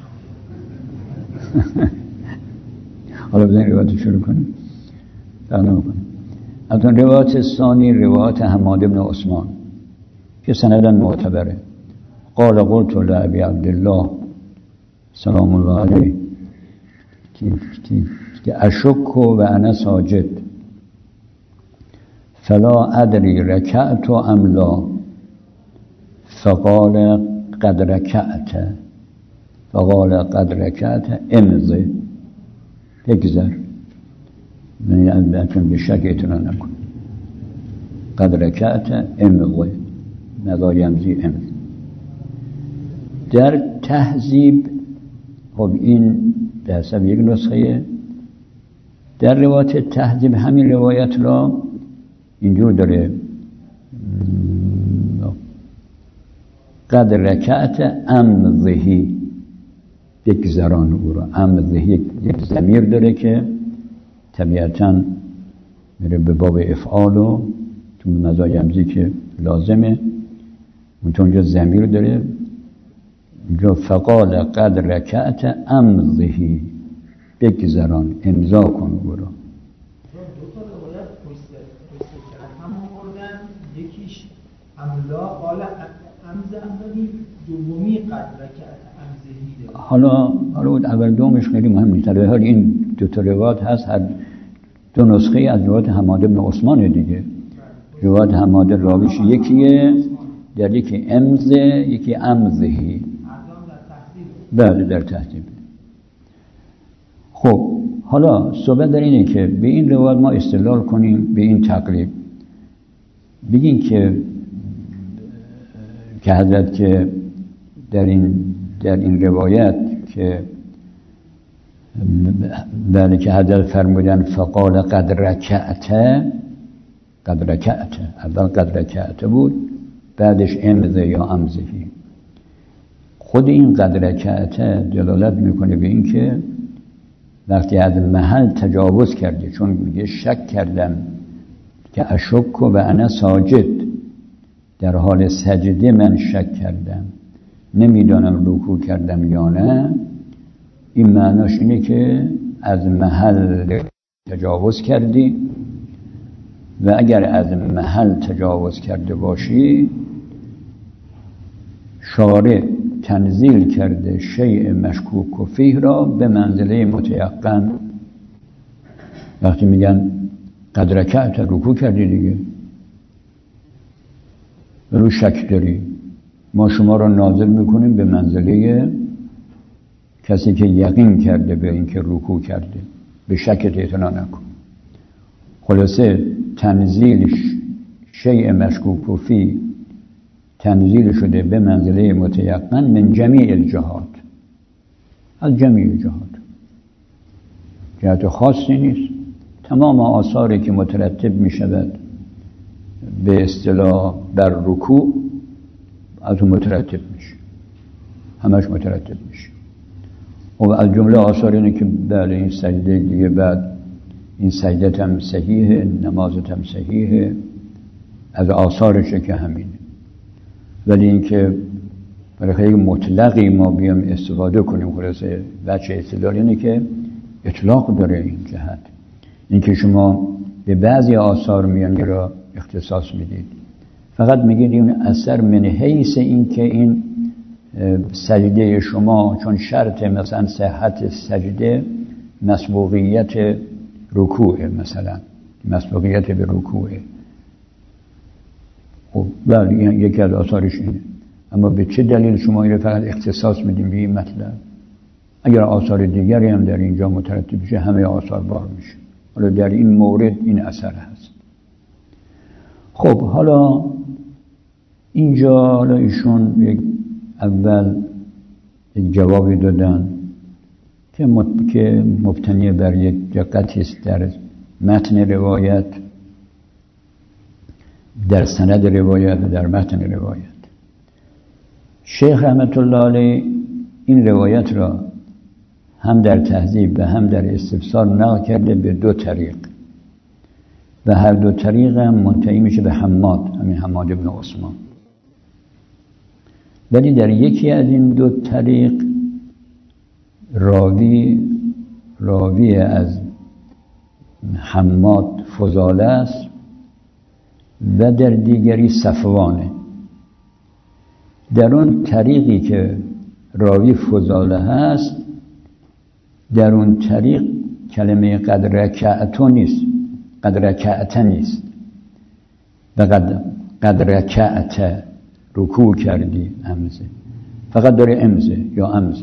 حالا بزنید روایت شروع کنیم. تقنیم کنیم. از اون روایت ثانی روایت حماد بن عثمان که سندن معتبره. قال قلت لأبي عبد الله سلام الله علیه که اشک و انا ساجد فلا ادری رکعت ام لا فقال قد رکعت فقال قد رکعت امضی بگذر من البتون به شک اعتنا نکن قد رکعت امضی مضا یمضی امضی. در تهذیب خب این به حسب یک نسخه در روایت تهذیب همین روایت را اینجور داره قد رکعت امضی بگذران او را. امضی یک ضمیر داره که طبیعتاً میره به باب افعال و تو مضا یمضی که لازمه اونجا ضمیر داره اینجا فقال قد رکعت امضی بگذران امضا کن او را. املا قال امز امدادی دومی قد رکعت امزهی. حالا حالا اول دومش خیلی مهم نیست. در حال این دو تا روایت هست، هر دو نسخه از روایت حماد بن عثمان دیگه. روایت حماد راویش یکیه، در یکی امز یکی امزهی. بله در تهذیب. خب حالا صحبت در اینه که به این روایت ما استدلال کنیم، به این تقریب بگین که که حضرت که در این در این روایت که بله که حضرت فرمودن فقال قد رکعت قد رکعت اول قد رکعت بود بعدش امضی یا امضی. خود این قد رکعت دلالت میکنه به این که وقتی از محل تجاوز کرده، چون میگه شک کردم که اشک و انا ساجد، در حال سجده من شک کردم نمیدانم رکوع کردم یا نه. این معناش اینه که از محل تجاوز کردی و اگر از محل تجاوز کرده باشی شارع تنزیل کرده شیء مشکوک و فیه را به منزله متیقن. وقتی میگن قد رکعت رکوع کردی دیگه رو شک داری، ما شما را نازل میکنیم به منزله کسی که یقین کرده به اینکه رکوع کرده، به شکت اعتنا نکن. خلاصه تنزیل شیء مشکوک و فیه تنزیل شده به منزله متیقن من جمیع الجهات، از جمیع جهات، جهت خاصی نیست. تمام آثاری که مترتب می شود به اصطلاح در رکوع از اون مترتب میشه، همش مترتب میشه. و از جمله آثار اینه که بله این سجده دیگه بعد این سجدت هم صحیحه، نمازت هم صحیحه، از آثارشه که همینه. ولی اینکه برای خیلی مطلقی ما بیام استفاده کنیم، خلاصه بچه استدلال اینه که اطلاق داره این جهت، اینکه شما به بعضی آثار میان را اختصاص میدید، فقط میگید این اثر من حیث این که این سجده شما چون شرط مثلا صحت سجده مسبوقیت رکوع، مثلا مسبوقیت به رکوع. خب بله یکی از آثارش اینه، اما به چه دلیل شما این فقط اختصاص میدیم به این مطلب؟ اگر آثار دیگری هم در اینجا مترتب بشه همه آثار بار میشه. حالا در این مورد این اثر هست. خب حالا اینجا حالا ایشون یک اول یک جوابی دادن که مبتنی بر یک دقتی است در متن روایت، در سند روایت و در متن روایت. شیخ رحمت الله علیه این روایت را هم در تهذیب و هم در استفسار نقل کرده به دو طریق و هر دو طریق هم منتهی میشه به حماد، همین حماد ابن عثمان. ولی در یکی از این دو طریق راوی راوی از حماد فضاله است و در دیگری صفوانه. در اون طریقی که راوی فضاله هست، در اون طریق کلمه قد رکعتو نیست، قد رکعت نیست و قد, قد رکعت رکوع کردی امزه، فقط داره امزه یا امزه.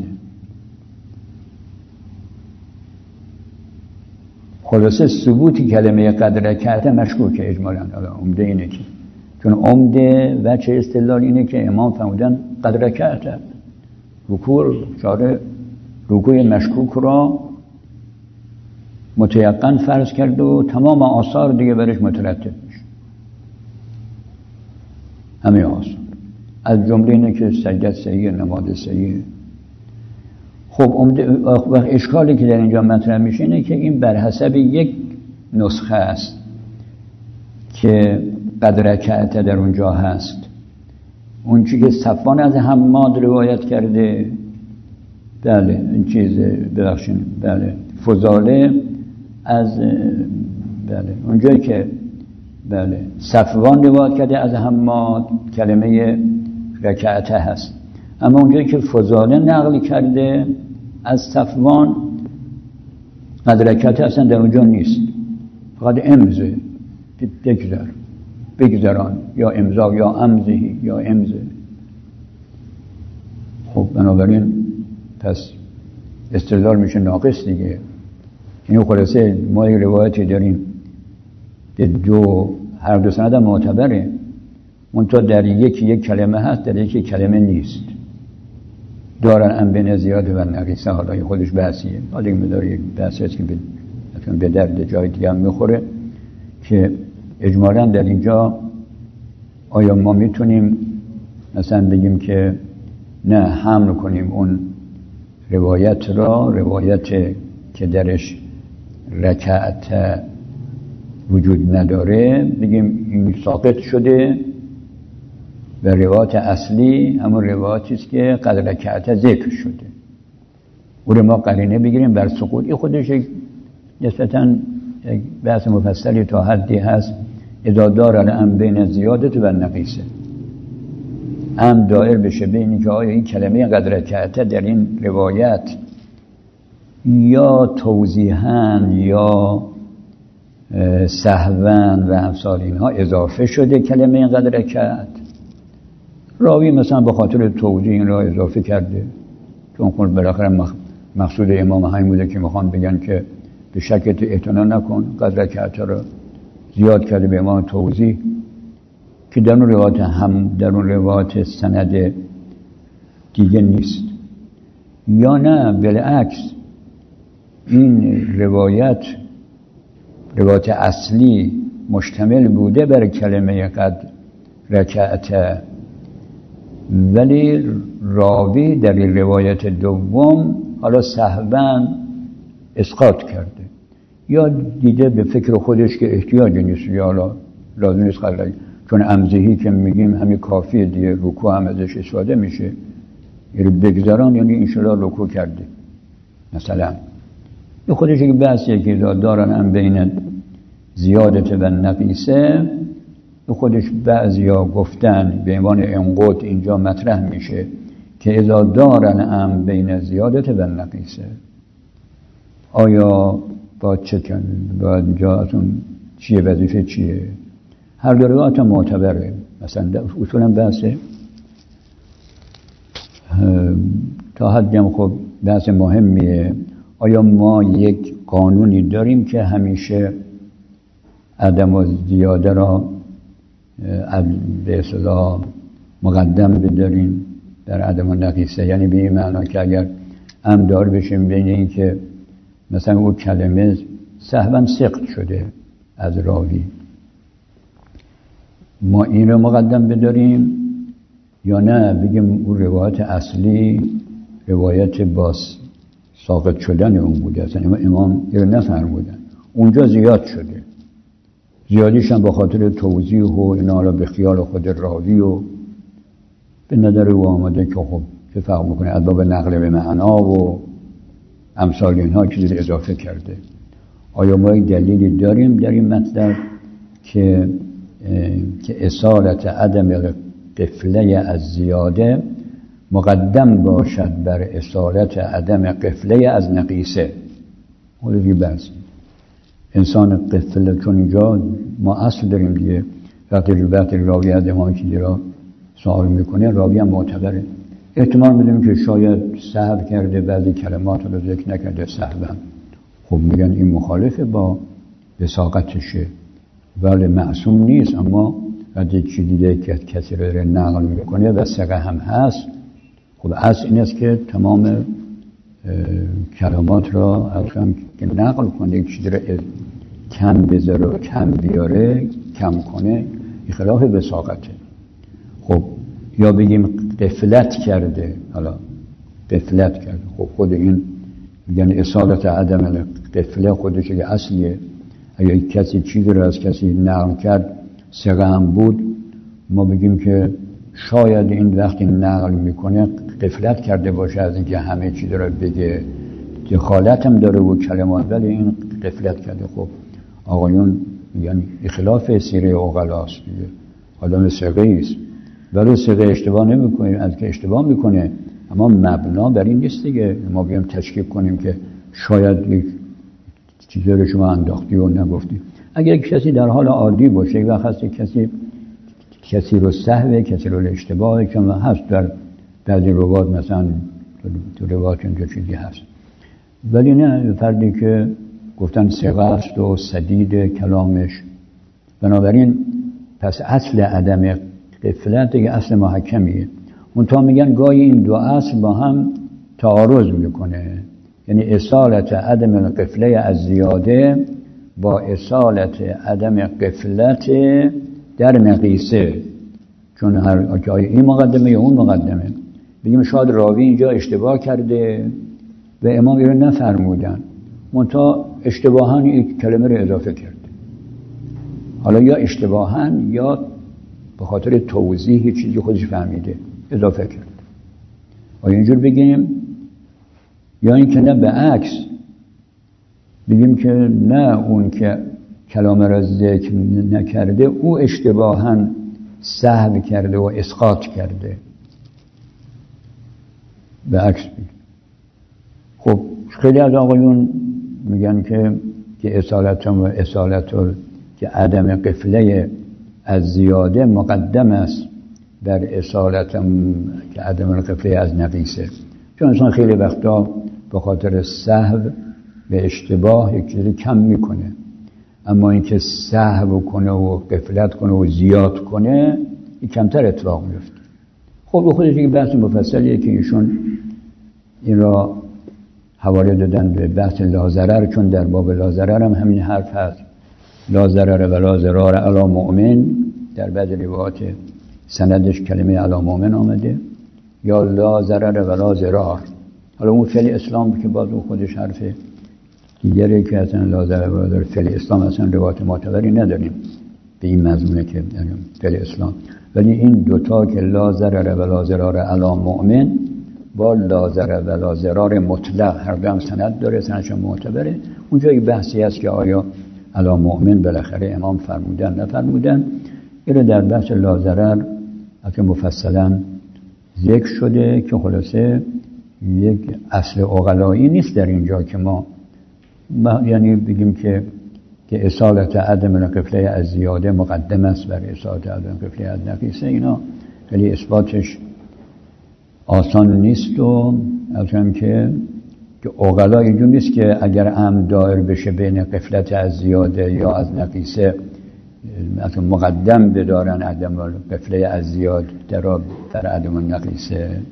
خلاصه ثبوتی کلمه قد رکعت مشکوکه اجمالاً. عمده اینه که چون عمده وجه استدلال اینه که امام فرمودن قد رکعت، رکوع چاره رکوع مشکوک را متیقن فرض کرد و تمام آثار دیگه برش مترتب میشه، همه آثار، از جمله اینه که سجدت صحیح، نماز صحیح. خب وقت اشکالی که در اینجا مطرح میشه اینه که این بر حسب یک نسخه است که قد رکعت در اونجا هست. اون چی که صفوان از حماد روایت کرده، بله این چیز ببخشید بله فضاله از بله اونجایی که بله صفوان روایت کرده از حماد کلمه رکعت هست، اما اونجایی که فضاله نقل کرده از صفوان قد رکعت اصلا در اونجا نیست، فقط امزه، بگذر بگذران یا امضا یا امزهی یا امزه. خب بنابراین پس استدلال میشه ناقص دیگه. این خلاصه ما یک روایتی داریم دو هر دو سند معتبره، منتها در یکی یک کلمه هست، در یکی کلمه نیست. دارن ام بین زیاد و نقیصه، حالا خودش بحثیه، حالا این مدار یک بحثی هست که به درد جای دیگه هم میخوره که اجمالاً در اینجا آیا ما میتونیم مثلا بگیم که نه حمل کنیم اون روایت را، روایت که درش رکعت وجود نداره، بگیم این ساقط شده و روایت اصلی همون روایتی است که قد رکعت ذکر شده، او رو ما قرینه بگیریم بر سقوط. این خودش نسبتاً یک بحث مفصلی تا حدی هست. اذا دار الام بین زیادت و نقیصه، ام دائر بشه بینی که آیا این کلمه قد رکعت در این روایت یا توضیحاً یا سهواً و امثال اینها اضافه شده کلمه قد رکعت، راوی مثلا به خاطر توضیح این را اضافه کرده، چون خود بالاخره مقصود امام همین بوده که میخوان بگن که به شکت اعتنا نکن، قد رکعت را زیاد کرده به امام توضیح که در اون روایت هم در اون روایت سند دیگه نیست. یا نه بالعکس این روایت روایت اصلی مشتمل بوده بر کلمه قد رکعت، ولی راوی در این روایت دوم حالا سهواً اسقاط کرده یا دیده به فکر خودش که احتیاجی نیست یا حالا لازم نیست قدر، چون امزهی که میگیم همین کافیه دیگه، رکوع هم ازش استفاده میشه، یعنی بگذران یعنی انشالله رکوع کرده مثلا. این خودش یک بحثیه که دارن هم بین زیادت و نقیصه، این خودش بعضیا گفتن به عنوان انقاط اینجا مطرح میشه که اذا دارن هم بین زیادت و نقیصه، آیا با چه کنید؟ با اینجا ازون چیه وظیفه چیه؟ هر دو روایت هم معتبره. مثلا اصولا بحثه تا حدی هم خب بحث مهمیه. آیا ما یک قانونی داریم که همیشه عدم و زیاده را به اصطلاح مقدم بداریم در عدم النقیصه، یعنی به این معنا که اگر عمد دار بشیم بین این که مثلا اون کلمه سهوا سقط شده از راوی، ما این رو مقدم بداریم یا نه بگیم اون روایت اصلی روایت باز ساقط شدن اون بوده، اصلا امام این رو نفرمودن، اونجا زیاد شده، زیادیش هم با خاطر توضیح و اینا را به خیال خود راوی و به نظر او آمده که خب چه فرق میکنه، از باب نقل به معنا و امثال اینها چیزی اضافه کرده. آیا ما یک دلیلی داریم در این مطلب که که اصالت عدم قفله از زیاده مقدم باشد بر اصالت عدم قفله از نقیصه؟ حالا یه بحث انسان قفله، چون اینجا ما اصل داریم دیگه، وقتی وقتی راوی از امام چیزی را سوال میکنه راوی هم معتبره، احتمال میدیم که شاید سهو کرده، بعضی کلمات رو ذکر نکرده سهوا، خب میگن این مخالفه با وثاقتشه، ولی معصوم نیست، اما وقتی چی دیده که کسی رو نقل میکنه و ثقه هم هست، خب اصل این است که تمام کلمات را اصلا که نقل کنه، چیزی رو کم بذاره و کم بیاره، کم کنه، این خلاف وثاقته. خب یا بگیم غفلت کرده، حالا غفلت کرده، خب خود این میگن اصالت عدم غفله خودش که اصلیه، اگه کسی چیزی رو از کسی نقل کرد ثقه هم بود، ما بگیم که شاید این وقتی نقل میکنه غفلت کرده باشه از اینکه همه چیز رو بگه، دخالت هم داره و کلمات، ولی این غفلت کرده. خب آقایون میگن خلاف سیره عقلاست دیگه، آدم ثقه است ولی ثقه اشتباه نمیکنه، از که اشتباه میکنه، اما مبنا بر این نیست دیگه ما بیام تشکیک کنیم که شاید یک چیزی رو شما انداختی و نگفتی. اگر کسی در حال عادی باشه و خاصی کسی کسی رو سهو، کسی رو اشتباه، که هست در بعضی روایات، مثلا تو روایات اینجا چیزی هست، ولی نه فردی که گفتن ثقه است و سدید کلامش، بنابراین پس اصل عدم غفلت دیگه اصل محکمیه. منتها میگن گاهی این دو اصل با هم تعارض میکنه، یعنی اصالت عدم القفله از زیاده با اصالت عدم قفلت در نقیصه، چون هر جای این مقدمه یا اون مقدمه، بگیم شاید راوی اینجا اشتباه کرده و امام رو نفرمودن، منتها اشتباهاً یک کلمه رو اضافه کرده، حالا یا اشتباهاً یا به خاطر توضیح چیزی خودش فهمیده اضافه کرد. آیا اینجور بگیم؟ یا این که نه به عکس بگیم که نه اون که کلام را ذکر نکرده او اشتباهاً سهو کرده و اسقاط کرده، به عکس بگیم. خب خیلی از آقایون میگن که که اصالت و اصالت که عدم قفله از زیاده مقدم است در اصالت که عدم القفله از نقیصه، چون انسان خیلی وقتا به خاطر سهو و اشتباه یک چیزی کم میکنه، اما اینکه سهو کنه و غفلت کنه و زیاد کنه این کمتر اتفاق میفته. خب به خودش یک بحث مفصلیه که ایشون این را حواله دادن به بحث لازرر، چون در باب لازرر هم همین حرف هست، لازرر و لازرار علی مؤمن، در بعض روایات سندش کلمه علی مؤمن آمده، یا لازرر و لازرار. حالا اون فعل اسلام که باز اون خودش حرف دیگره که اصلا لازرر و لازرار فعل اسلام اصلا روایات معتبری نداریم به این مضمونه که فعل اسلام، ولی این دوتا که لازرر و لازرار علی مؤمن با لازرر و لازرار مطلق هر دو هم سند داره، سندش معتبره. اونجا یک بحثی هست که آیا علی مؤمن بالاخره امام فرمودن نفرمودن، این در بحث لازرر اگه مفصلا ذکر شده که خلاصه یک اصل عقلایی نیست در اینجا که ما, ما یعنی بگیم که که اصالت عدم القفله از زیاده مقدم است بر اصالت عدم القفله از نقیصه. اینا خیلی اثباتش آسان نیست و البته که که عقلا اینجور نیست که اگر عمد دایر بشه بین قفلت از زیاده یا از نقیصه مثلا مقدم بدارن عدم القفله از زیاده در در عدم النقیصه.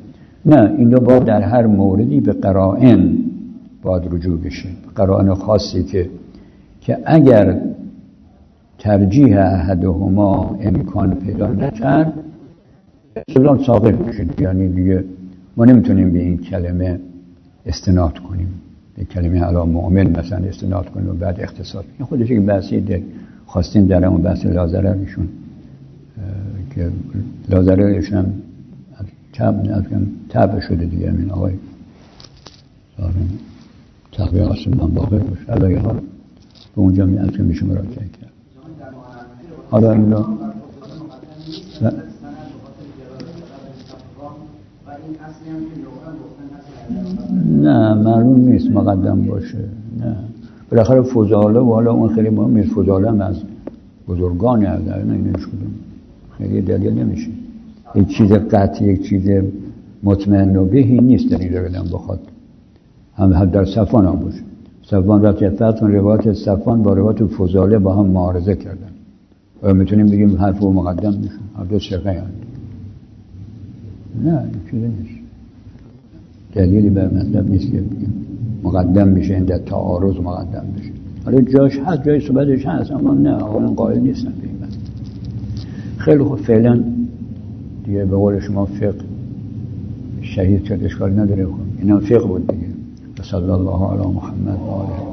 نه، اینو باید در هر موردی به قرائن باید رجوع بشه، قرائن خاصی که که اگر ترجیح احدهما امکان پیدا نکرد استدلال ساقط میشه. یعنی دیگه ما نمیتونیم به این کلمه استناد کنیم، به کلمه علی مؤمن مثلا استناد کنیم و بعد اختصاص. این خودش یک بحثی ده خواستین در اون بحث لازررشون که لازررشون هم تب تب شده دیگه. همین آقای تقویه آسمان باقی باشه علایه ها به اونجا می از که میشه مراجعه کرد. حالا این را نه معلوم نیست مقدم باشه. نه بالاخره فضاله و حالا اون خیلی مهم نیست. فضاله هم از بزرگانی هست، نه اینش کدوم خیلی دلیل نمیشه. یک چیز قطعی، یک چیز مطمئن بهی نیست دلیل بدن بخواد هم حد در صفان هم باشه. صفان رفت فتون روایت صفان با روایت فضاله با هم معارضه کردن و میتونیم بگیم حرف و مقدم میشن، هر دو شقه هست. نه این چیزی نیست، دلیلی بر مطلب نیست که بگیم مقدم میشه این در تعارض مقدم میشه. حالا جاش هست، جای صحبتش هست، اما نه آقایان قائل نیستن به این مطلب. خیلی خوب، فعلا دیگه به قول شما فقه شهید شد اشکال نداره. خب اینم فقه بود دیگه. صلی الله علی محمد و آله